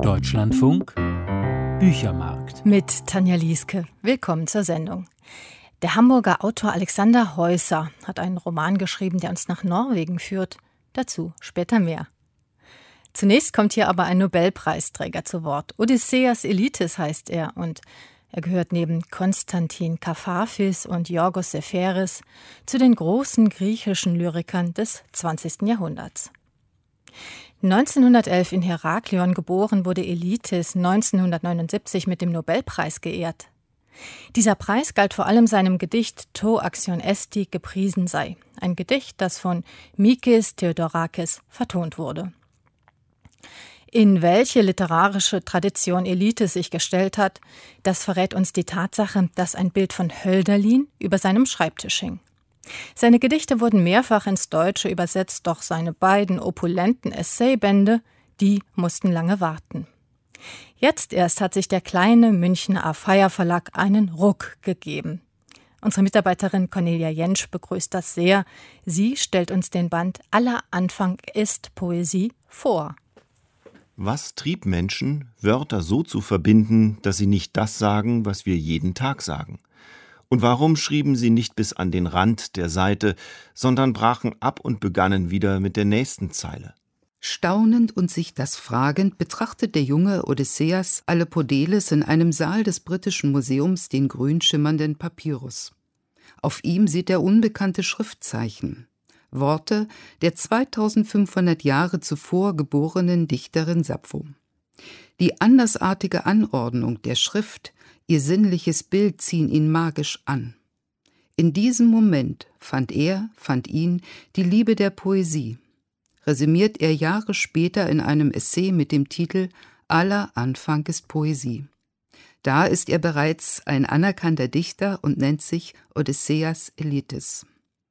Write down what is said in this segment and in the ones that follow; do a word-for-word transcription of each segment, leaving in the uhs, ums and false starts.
Deutschlandfunk Büchermarkt mit Tanja Lieske. Willkommen zur Sendung. Der Hamburger Autor Alexander Heusser hat einen Roman geschrieben, der uns nach Norwegen führt. Dazu später mehr. Zunächst kommt hier aber ein Nobelpreisträger zu Wort. Odysseas Elitis heißt er und er gehört neben Konstantin Kafafis und Yorgos Seferis zu den großen griechischen Lyrikern des zwanzigsten Jahrhunderts. neunzehnhundertelf in Heraklion geboren, wurde Elitis neunzehnhundertneunundsiebzig mit dem Nobelpreis geehrt. Dieser Preis galt vor allem seinem Gedicht To Axion Esti gepriesen sei, ein Gedicht, das von Mikis Theodorakis vertont wurde. In welche literarische Tradition Elitis sich gestellt hat, das verrät uns die Tatsache, dass ein Bild von Hölderlin über seinem Schreibtisch hing. Seine Gedichte wurden mehrfach ins Deutsche übersetzt, doch seine beiden opulenten Essaybände, die mussten lange warten. Jetzt erst hat sich der kleine Münchner A-Feier Verlag einen Ruck gegeben. Unsere Mitarbeiterin Cornelia Jentsch begrüßt das sehr. Sie stellt uns den Band Aller Anfang ist Poesie vor. Was trieb Menschen, Wörter so zu verbinden, dass sie nicht das sagen, was wir jeden Tag sagen? Und warum schrieben sie nicht bis an den Rand der Seite, sondern brachen ab und begannen wieder mit der nächsten Zeile? Staunend und sich das fragend betrachtet der junge Odysseas Alepodeles in einem Saal des Britischen Museums den grün schimmernden Papyrus. Auf ihm sieht er unbekannte Schriftzeichen, Worte der zweitausendfünfhundert Jahre zuvor geborenen Dichterin Sappho. Die andersartige Anordnung der Schrift, ihr sinnliches Bild ziehen ihn magisch an. In diesem Moment fand er, fand ihn, die Liebe der Poesie. Resümiert er Jahre später in einem Essay mit dem Titel Aller Anfang ist Poesie. Da ist er bereits ein anerkannter Dichter und nennt sich Odysseas Elitis.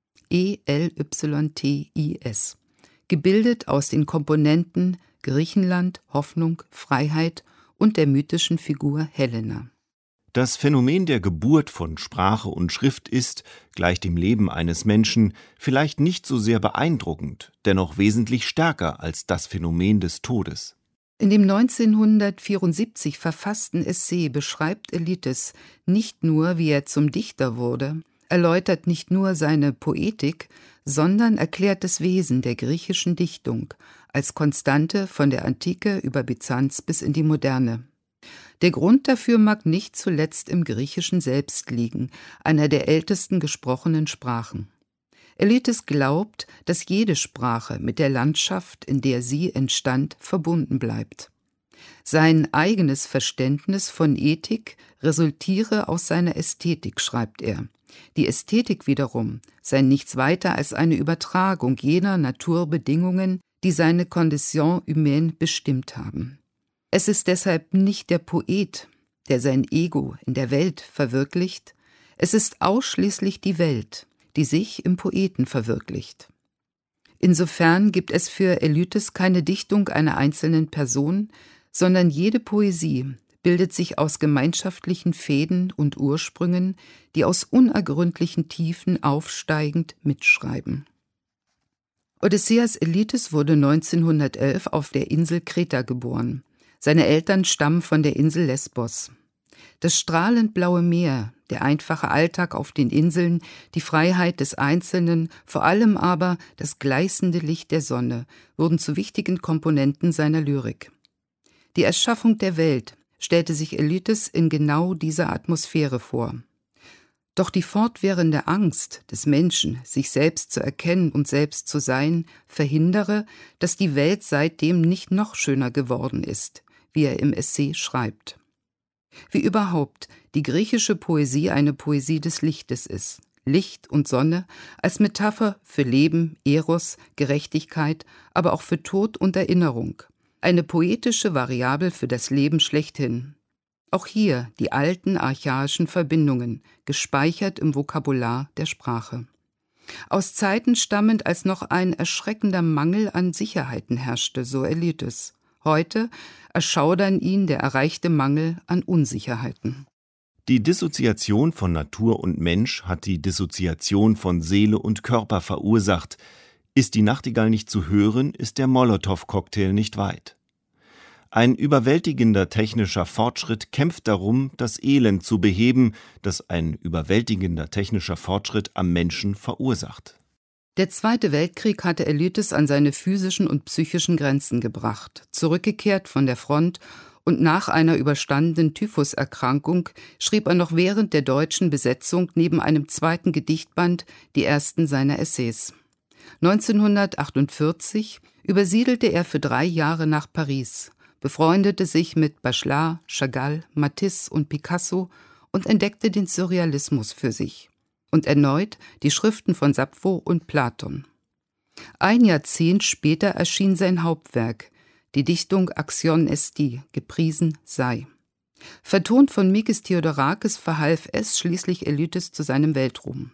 E L Y T I S. Gebildet aus den Komponenten Griechenland, Hoffnung, Freiheit und der mythischen Figur Helena. Das Phänomen der Geburt von Sprache und Schrift ist, gleich dem Leben eines Menschen, vielleicht nicht so sehr beeindruckend, dennoch wesentlich stärker als das Phänomen des Todes. In dem neunzehnhundertvierundsiebzig verfassten Essay beschreibt Elitis nicht nur, wie er zum Dichter wurde, erläutert nicht nur seine Poetik, sondern erklärt das Wesen der griechischen Dichtung als Konstante von der Antike über Byzanz bis in die Moderne. Der Grund dafür mag nicht zuletzt im Griechischen selbst liegen, einer der ältesten gesprochenen Sprachen. Elitis glaubt, dass jede Sprache mit der Landschaft, in der sie entstand, verbunden bleibt. Sein eigenes Verständnis von Ethik resultiere aus seiner Ästhetik, schreibt er. Die Ästhetik wiederum sei nichts weiter als eine Übertragung jener Naturbedingungen, die seine Condition humaine bestimmt haben. Es ist deshalb nicht der Poet, der sein Ego in der Welt verwirklicht, es ist ausschließlich die Welt, die sich im Poeten verwirklicht. Insofern gibt es für Elitis keine Dichtung einer einzelnen Person, sondern jede Poesie bildet sich aus gemeinschaftlichen Fäden und Ursprüngen, die aus unergründlichen Tiefen aufsteigend mitschreiben. Odysseas Elitis wurde neunzehnhundertelf auf der Insel Kreta geboren. Seine Eltern stammen von der Insel Lesbos. Das strahlend blaue Meer, der einfache Alltag auf den Inseln, die Freiheit des Einzelnen, vor allem aber das gleißende Licht der Sonne, wurden zu wichtigen Komponenten seiner Lyrik. Die Erschaffung der Welt stellte sich Elitis in genau dieser Atmosphäre vor. Doch die fortwährende Angst des Menschen, sich selbst zu erkennen und selbst zu sein, verhindere, dass die Welt seitdem nicht noch schöner geworden ist, wie er im Essay schreibt. Wie überhaupt die griechische Poesie eine Poesie des Lichtes ist. Licht und Sonne als Metapher für Leben, Eros, Gerechtigkeit, aber auch für Tod und Erinnerung. Eine poetische Variabel für das Leben schlechthin. Auch hier die alten archaischen Verbindungen, gespeichert im Vokabular der Sprache. Aus Zeiten stammend, als noch ein erschreckender Mangel an Sicherheiten herrschte, so Elitis. Heute erschaudern ihn der erreichte Mangel an Unsicherheiten. Die Dissoziation von Natur und Mensch hat die Dissoziation von Seele und Körper verursacht. Ist die Nachtigall nicht zu hören, ist der Molotow-Cocktail nicht weit. Ein überwältigender technischer Fortschritt kämpft darum, das Elend zu beheben, das ein überwältigender technischer Fortschritt am Menschen verursacht. Der Zweite Weltkrieg hatte Elytis an seine physischen und psychischen Grenzen gebracht. Zurückgekehrt von der Front und nach einer überstandenen Typhuserkrankung schrieb er noch während der deutschen Besetzung neben einem zweiten Gedichtband die ersten seiner Essays. neunzehnhundertachtundvierzig übersiedelte er für drei Jahre nach Paris, befreundete sich mit Bachelard, Chagall, Matisse und Picasso und entdeckte den Surrealismus für sich. Und erneut die Schriften von Sappho und Platon. Ein Jahrzehnt später erschien sein Hauptwerk, die Dichtung Axion Esti, gepriesen sei. Vertont von Mikis Theodorakis verhalf es schließlich Elytis zu seinem Weltruhm.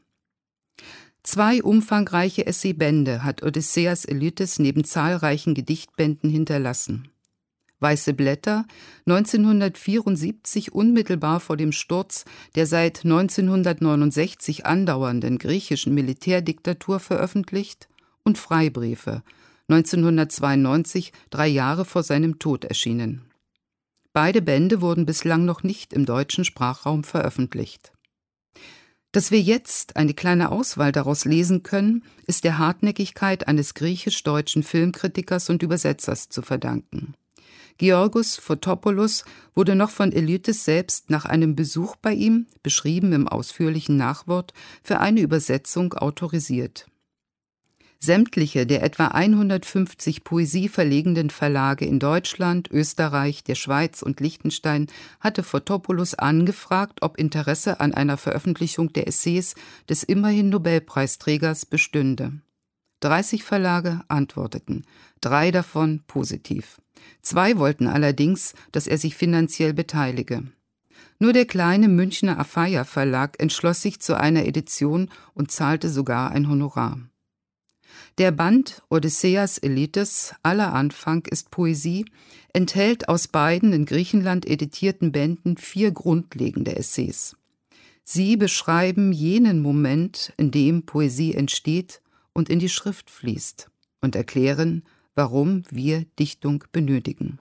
Zwei umfangreiche Essaybände hat Odysseas Elytis neben zahlreichen Gedichtbänden hinterlassen. Weiße Blätter, neunzehnhundertvierundsiebzig unmittelbar vor dem Sturz der seit neunzehnhundertneunundsechzig andauernden griechischen Militärdiktatur veröffentlicht, und Freibriefe, neunzehnhundertzweiundneunzig, drei Jahre vor seinem Tod erschienen. Beide Bände wurden bislang noch nicht im deutschen Sprachraum veröffentlicht. Dass wir jetzt eine kleine Auswahl daraus lesen können, ist der Hartnäckigkeit eines griechisch-deutschen Filmkritikers und Übersetzers zu verdanken. Georgos Fotopoulos wurde noch von Elytis selbst nach einem Besuch bei ihm, beschrieben im ausführlichen Nachwort, für eine Übersetzung autorisiert. Sämtliche der etwa hundertfünfzig poesieverlegenden Verlage in Deutschland, Österreich, der Schweiz und Liechtenstein hatte Fotopoulos angefragt, ob Interesse an einer Veröffentlichung der Essays des immerhin Nobelpreisträgers bestünde. dreißig Verlage antworteten, drei davon positiv. Zwei wollten allerdings, dass er sich finanziell beteilige. Nur der kleine Münchner Afeier Verlag entschloss sich zu einer Edition und zahlte sogar ein Honorar. Der Band Odysseas Elytis, aller Anfang ist Poesie, enthält aus beiden in Griechenland editierten Bänden vier grundlegende Essays. Sie beschreiben jenen Moment, in dem Poesie entsteht und in die Schrift fließt, und erklären, warum wir Dichtung benötigen.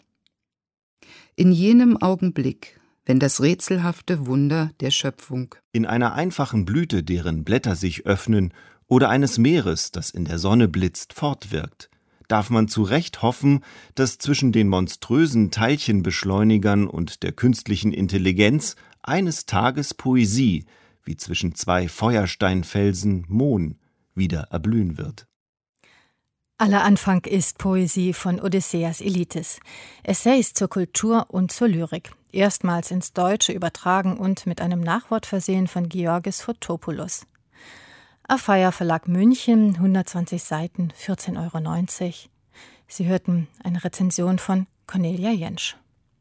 In jenem Augenblick, wenn das rätselhafte Wunder der Schöpfung in einer einfachen Blüte, deren Blätter sich öffnen, oder eines Meeres, das in der Sonne blitzt, fortwirkt, darf man zu Recht hoffen, dass zwischen den monströsen Teilchenbeschleunigern und der künstlichen Intelligenz eines Tages Poesie, wie zwischen zwei Feuersteinfelsen Mohn, wieder erblühen wird. Aller Anfang ist Poesie von Odysseas Elytis. Essays zur Kultur und zur Lyrik. Erstmals ins Deutsche übertragen und mit einem Nachwort versehen von Georgos Fotopoulos. Afeier Verlag München, hundertzwanzig Seiten, vierzehn Euro neunzig. Sie hörten eine Rezension von Cornelia Jentsch.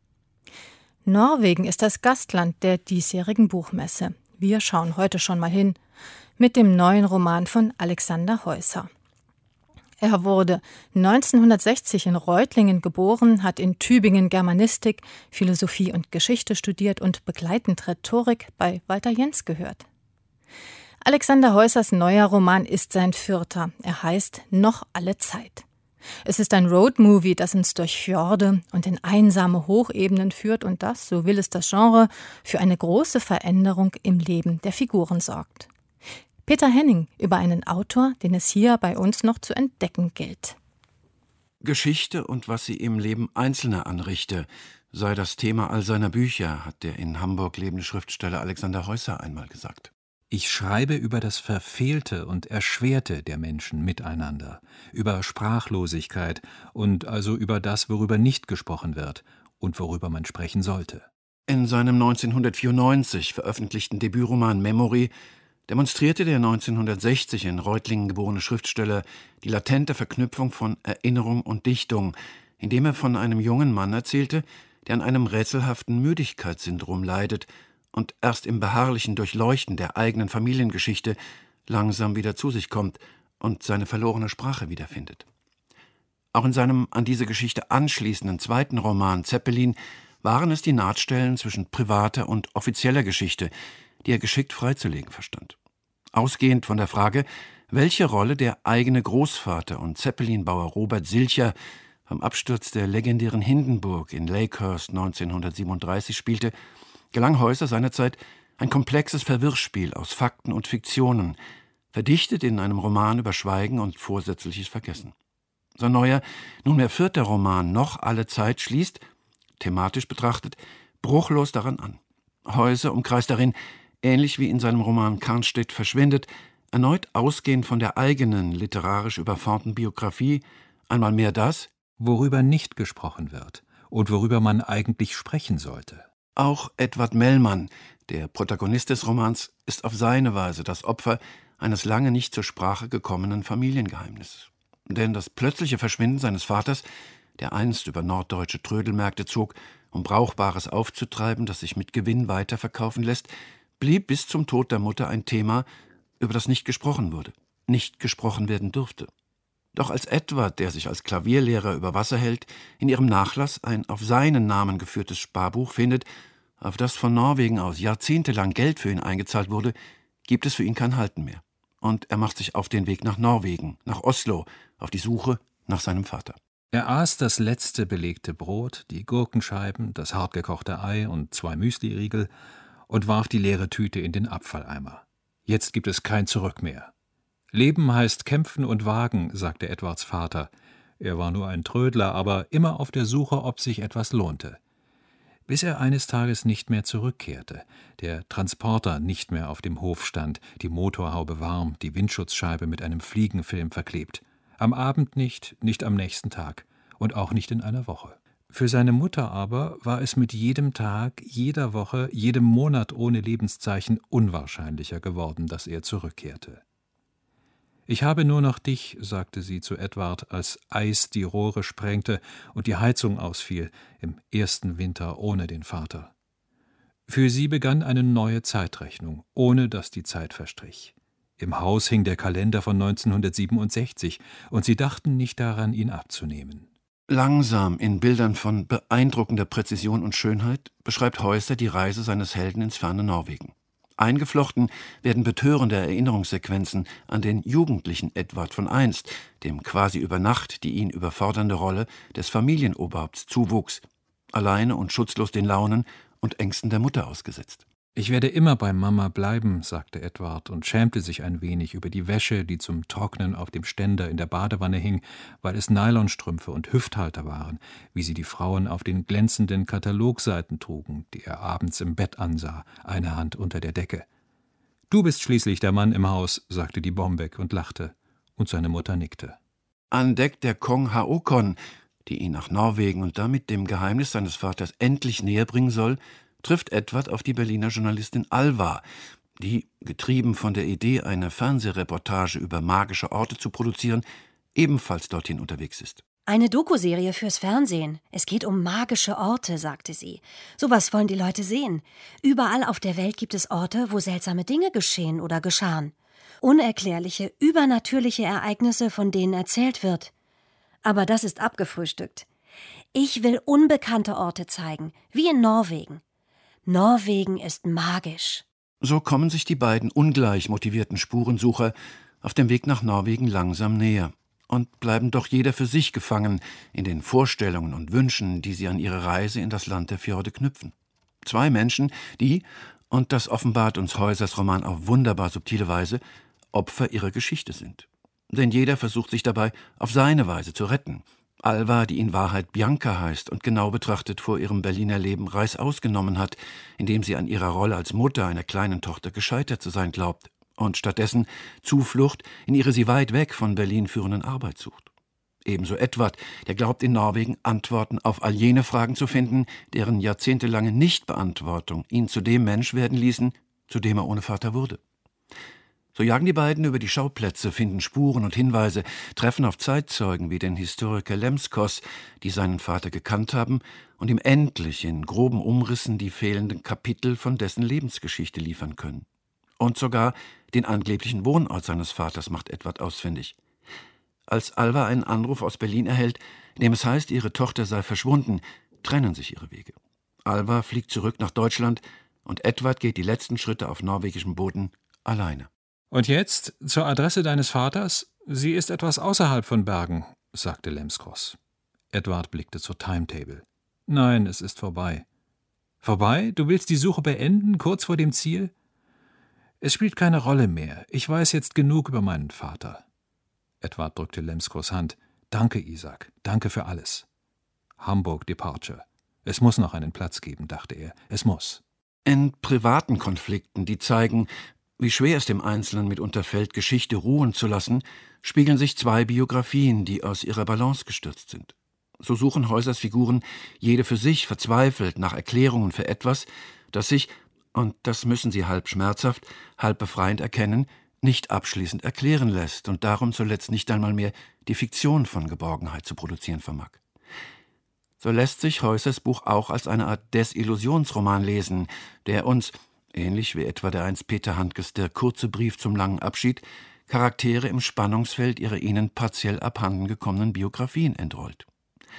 Norwegen ist das Gastland der diesjährigen Buchmesse. Wir schauen heute schon mal hin mit dem neuen Roman von Alexander Häuser. Er wurde neunzehnhundertsechzig in Reutlingen geboren, hat in Tübingen Germanistik, Philosophie und Geschichte studiert und begleitend Rhetorik bei Walter Jens gehört. Alexander Häusers neuer Roman ist sein vierter. Er heißt »Noch alle Zeit«. Es ist ein Roadmovie, das uns durch Fjorde und in einsame Hochebenen führt und das, so will es das Genre, für eine große Veränderung im Leben der Figuren sorgt. Peter Henning über einen Autor, den es hier bei uns noch zu entdecken gilt. Geschichte und was sie im Leben Einzelner anrichte, sei das Thema all seiner Bücher, hat der in Hamburg lebende Schriftsteller Alexander Häuser einmal gesagt. Ich schreibe über das Verfehlte und Erschwerte der Menschen miteinander, über Sprachlosigkeit und also über das, worüber nicht gesprochen wird und worüber man sprechen sollte. In seinem neunzehnhundertvierundneunzig veröffentlichten Debütroman Memory demonstrierte der neunzehnhundertsechzig in Reutlingen geborene Schriftsteller die latente Verknüpfung von Erinnerung und Dichtung, indem er von einem jungen Mann erzählte, der an einem rätselhaften Müdigkeitssyndrom leidet und erst im beharrlichen Durchleuchten der eigenen Familiengeschichte langsam wieder zu sich kommt und seine verlorene Sprache wiederfindet. Auch in seinem an diese Geschichte anschließenden zweiten Roman Zeppelin waren es die Nahtstellen zwischen privater und offizieller Geschichte, die er geschickt freizulegen verstand. Ausgehend von der Frage, welche Rolle der eigene Großvater und Zeppelinbauer Robert Silcher vom Absturz der legendären Hindenburg in Lakehurst neunzehnhundertsiebenunddreißig spielte, gelang Heuser seinerzeit ein komplexes Verwirrspiel aus Fakten und Fiktionen, verdichtet in einem Roman über Schweigen und vorsätzliches Vergessen. Sein neuer, nunmehr vierter Roman Noch alle Zeit schließt, thematisch betrachtet, bruchlos daran an. Heuser umkreist darin, ähnlich wie in seinem Roman Karnstedt verschwindet, erneut ausgehend von der eigenen literarisch überformten Biografie, einmal mehr das, worüber nicht gesprochen wird und worüber man eigentlich sprechen sollte. Auch Edward Mellmann, der Protagonist des Romans, ist auf seine Weise das Opfer eines lange nicht zur Sprache gekommenen Familiengeheimnisses. Denn das plötzliche Verschwinden seines Vaters, der einst über norddeutsche Trödelmärkte zog, um Brauchbares aufzutreiben, das sich mit Gewinn weiterverkaufen lässt, blieb bis zum Tod der Mutter ein Thema, über das nicht gesprochen wurde, nicht gesprochen werden durfte. Doch als Edward, der sich als Klavierlehrer über Wasser hält, in ihrem Nachlass ein auf seinen Namen geführtes Sparbuch findet, auf das von Norwegen aus jahrzehntelang Geld für ihn eingezahlt wurde, gibt es für ihn kein Halten mehr. Und er macht sich auf den Weg nach Norwegen, nach Oslo, auf die Suche nach seinem Vater. Er aß das letzte belegte Brot, die Gurkenscheiben, das hartgekochte Ei und zwei Müsliriegel und warf die leere Tüte in den Abfalleimer. Jetzt gibt es kein Zurück mehr. Leben heißt kämpfen und wagen, sagte Edwards Vater. Er war nur ein Trödler, aber immer auf der Suche, ob sich etwas lohnte. Bis er eines Tages nicht mehr zurückkehrte, der Transporter nicht mehr auf dem Hof stand, die Motorhaube warm, die Windschutzscheibe mit einem Fliegenfilm verklebt. Am Abend nicht, nicht am nächsten Tag und auch nicht in einer Woche. Für seine Mutter aber war es mit jedem Tag, jeder Woche, jedem Monat ohne Lebenszeichen unwahrscheinlicher geworden, dass er zurückkehrte. »Ich habe nur noch dich«, sagte sie zu Edward, als Eis die Rohre sprengte und die Heizung ausfiel, im ersten Winter ohne den Vater. Für sie begann eine neue Zeitrechnung, ohne dass die Zeit verstrich. Im Haus hing der Kalender von neunzehnhundertsiebenundsechzig, und sie dachten nicht daran, ihn abzunehmen. Langsam, in Bildern von beeindruckender Präzision und Schönheit, beschreibt Heuser die Reise seines Helden ins ferne Norwegen. Eingeflochten werden betörende Erinnerungssequenzen an den jugendlichen Edward von einst, dem quasi über Nacht die ihn überfordernde Rolle des Familienoberhaupts zuwuchs, alleine und schutzlos den Launen und Ängsten der Mutter ausgesetzt. »Ich werde immer bei Mama bleiben«, sagte Edward und schämte sich ein wenig über die Wäsche, die zum Trocknen auf dem Ständer in der Badewanne hing, weil es Nylonstrümpfe und Hüfthalter waren, wie sie die Frauen auf den glänzenden Katalogseiten trugen, die er abends im Bett ansah, eine Hand unter der Decke. »Du bist schließlich der Mann im Haus«, sagte die Bombeck und lachte, und seine Mutter nickte. An Deck der Kong Haokon, die ihn nach Norwegen und damit dem Geheimnis seines Vaters endlich näher bringen soll, trifft Edward auf die Berliner Journalistin Alva, die, getrieben von der Idee, eine Fernsehreportage über magische Orte zu produzieren, ebenfalls dorthin unterwegs ist. Eine Dokuserie fürs Fernsehen. Es geht um magische Orte, sagte sie. Sowas wollen die Leute sehen. Überall auf der Welt gibt es Orte, wo seltsame Dinge geschehen oder geschahen. Unerklärliche, übernatürliche Ereignisse, von denen erzählt wird. Aber das ist abgefrühstückt. Ich will unbekannte Orte zeigen, wie in Norwegen. Norwegen ist magisch. So kommen sich die beiden ungleich motivierten Spurensucher auf dem Weg nach Norwegen langsam näher und bleiben doch jeder für sich gefangen in den Vorstellungen und Wünschen, die sie an ihre Reise in das Land der Fjorde knüpfen. Zwei Menschen, die, und das offenbart uns Heusers Roman auf wunderbar subtile Weise, Opfer ihrer Geschichte sind. Denn jeder versucht sich dabei auf seine Weise zu retten. Alva, die in Wahrheit Bianca heißt und genau betrachtet vor ihrem Berliner Leben Reißaus genommen hat, indem sie an ihrer Rolle als Mutter einer kleinen Tochter gescheitert zu sein glaubt und stattdessen Zuflucht in ihre sie weit weg von Berlin führenden Arbeit sucht. Ebenso Edward, der glaubt, in Norwegen Antworten auf all jene Fragen zu finden, deren jahrzehntelange Nichtbeantwortung ihn zu dem Mensch werden ließen, zu dem er ohne Vater wurde. So jagen die beiden über die Schauplätze, finden Spuren und Hinweise, treffen auf Zeitzeugen wie den Historiker Lemskos, die seinen Vater gekannt haben und ihm endlich in groben Umrissen die fehlenden Kapitel von dessen Lebensgeschichte liefern können. Und sogar den angeblichen Wohnort seines Vaters macht Edward ausfindig. Als Alva einen Anruf aus Berlin erhält, in dem es heißt, ihre Tochter sei verschwunden, trennen sich ihre Wege. Alva fliegt zurück nach Deutschland und Edward geht die letzten Schritte auf norwegischem Boden alleine. »Und jetzt zur Adresse deines Vaters? Sie ist etwas außerhalb von Bergen«, sagte Lemskos. Edward blickte zur Timetable. »Nein, es ist vorbei.« »Vorbei? Du willst die Suche beenden, kurz vor dem Ziel?« »Es spielt keine Rolle mehr. Ich weiß jetzt genug über meinen Vater.« Edward drückte Lemscos Hand. »Danke, Isaac. Danke für alles.« Hamburg Departure. Es muss noch einen Platz geben, dachte er. Es muss. In privaten Konflikten, die zeigen, wie schwer es dem Einzelnen mitunter fällt, Geschichte ruhen zu lassen, spiegeln sich zwei Biografien, die aus ihrer Balance gestürzt sind. So suchen Heusers Figuren jede für sich verzweifelt nach Erklärungen für etwas, das sich, und das müssen sie halb schmerzhaft, halb befreiend erkennen, nicht abschließend erklären lässt und darum zuletzt nicht einmal mehr die Fiktion von Geborgenheit zu produzieren vermag. So lässt sich Heusers Buch auch als eine Art Desillusionsroman lesen, der uns, ähnlich wie etwa der einst Peter Handkes Der kurze Brief zum langen Abschied, Charaktere im Spannungsfeld ihrer ihnen partiell abhanden gekommenen Biografien entrollt.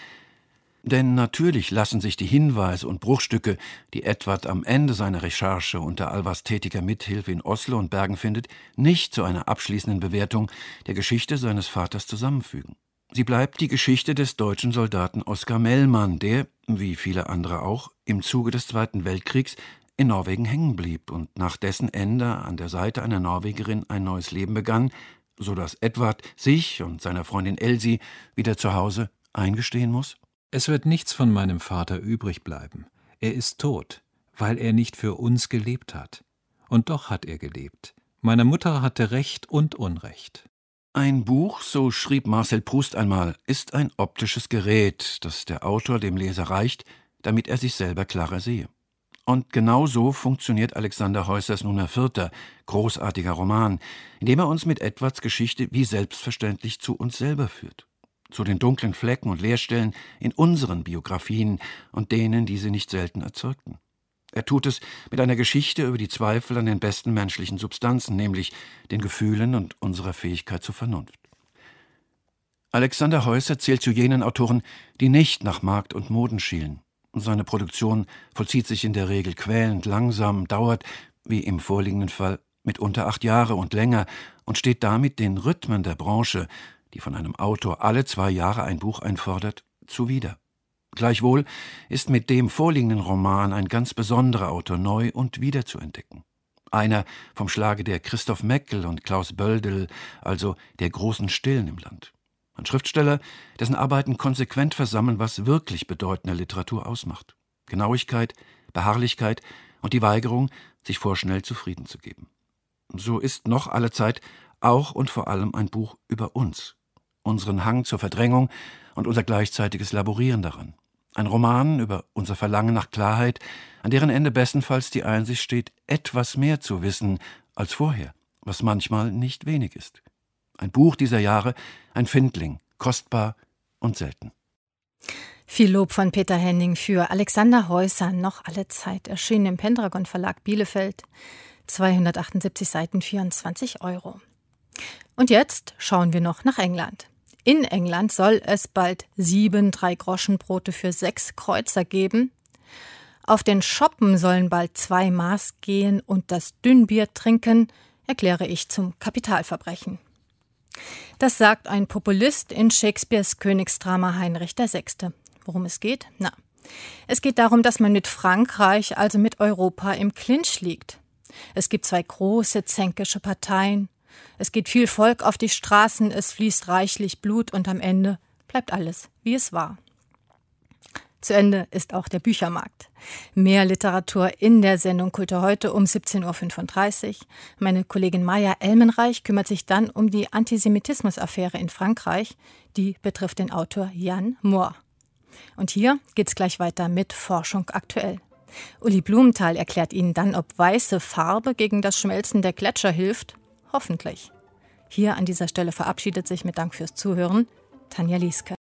Denn natürlich lassen sich die Hinweise und Bruchstücke, die Edward am Ende seiner Recherche unter allwas tätiger Mithilfe in Oslo und Bergen findet, nicht zu einer abschließenden Bewertung der Geschichte seines Vaters zusammenfügen. Sie bleibt die Geschichte des deutschen Soldaten Oskar Mellmann, der, wie viele andere auch, im Zuge des Zweiten Weltkriegs in Norwegen hängen blieb und nach dessen Ende an der Seite einer Norwegerin ein neues Leben begann, so dass Edward sich und seiner Freundin Elsie wieder zu Hause eingestehen muss? Es wird nichts von meinem Vater übrig bleiben. Er ist tot, weil er nicht für uns gelebt hat. Und doch hat er gelebt. Meine Mutter hatte Recht und Unrecht. Ein Buch, so schrieb Marcel Proust einmal, ist ein optisches Gerät, das der Autor dem Leser reicht, damit er sich selber klarer sehe. Und genau so funktioniert Alexander Heusers nunmehr vierter, großartiger Roman, indem er uns mit Edwards Geschichte wie selbstverständlich zu uns selber führt. Zu den dunklen Flecken und Leerstellen in unseren Biografien und denen, die sie nicht selten erzeugten. Er tut es mit einer Geschichte über die Zweifel an den besten menschlichen Substanzen, nämlich den Gefühlen und unserer Fähigkeit zur Vernunft. Alexander Heuser zählt zu jenen Autoren, die nicht nach Markt und Moden schielen. Seine Produktion vollzieht sich in der Regel quälend, langsam, dauert, wie im vorliegenden Fall, mitunter acht Jahre und länger und steht damit den Rhythmen der Branche, die von einem Autor alle zwei Jahre ein Buch einfordert, zuwider. Gleichwohl ist mit dem vorliegenden Roman ein ganz besonderer Autor neu und wieder zu entdecken. Einer vom Schlage der Christoph Meckel und Klaus Böldel, also der großen Stillen im Land. Ein Schriftsteller, dessen Arbeiten konsequent versammeln, was wirklich bedeutende Literatur ausmacht. Genauigkeit, Beharrlichkeit und die Weigerung, sich vorschnell zufrieden zu geben. So ist noch allezeit auch und vor allem ein Buch über uns, unseren Hang zur Verdrängung und unser gleichzeitiges Laborieren daran. Ein Roman über unser Verlangen nach Klarheit, an deren Ende bestenfalls die Einsicht steht, etwas mehr zu wissen als vorher, was manchmal nicht wenig ist. Ein Buch dieser Jahre, ein Findling, kostbar und selten. Viel Lob von Peter Henning für Alexander Heuser, noch alle Zeit, erschienen im Pendragon Verlag Bielefeld, zweihundertachtundsiebzig Seiten, vierundzwanzig Euro. Und jetzt schauen wir noch nach England. In England soll es bald sieben Drei-Groschen-Brote für sechs Kreuzer geben. Auf den Shoppen sollen bald zwei Maß gehen und das Dünnbier trinken, erkläre ich zum Kapitalverbrechen. Das sagt ein Populist in Shakespeares Königsdrama Heinrich der Sechste. Worum es geht? Na, es geht darum, dass man mit Frankreich, also mit Europa, im Clinch liegt. Es gibt zwei große zänkische Parteien. Es geht viel Volk auf die Straßen, es fließt reichlich Blut und am Ende bleibt alles, wie es war. Zu Ende ist auch der Büchermarkt. Mehr Literatur in der Sendung Kultur heute um siebzehn Uhr fünfunddreißig. Meine Kollegin Maja Elmenreich kümmert sich dann um die Antisemitismus-Affäre in Frankreich. Die betrifft den Autor Jan Mohr. Und hier geht's gleich weiter mit Forschung aktuell. Uli Blumenthal erklärt Ihnen dann, ob weiße Farbe gegen das Schmelzen der Gletscher hilft. Hoffentlich. Hier an dieser Stelle verabschiedet sich mit Dank fürs Zuhören Tanja Lieske.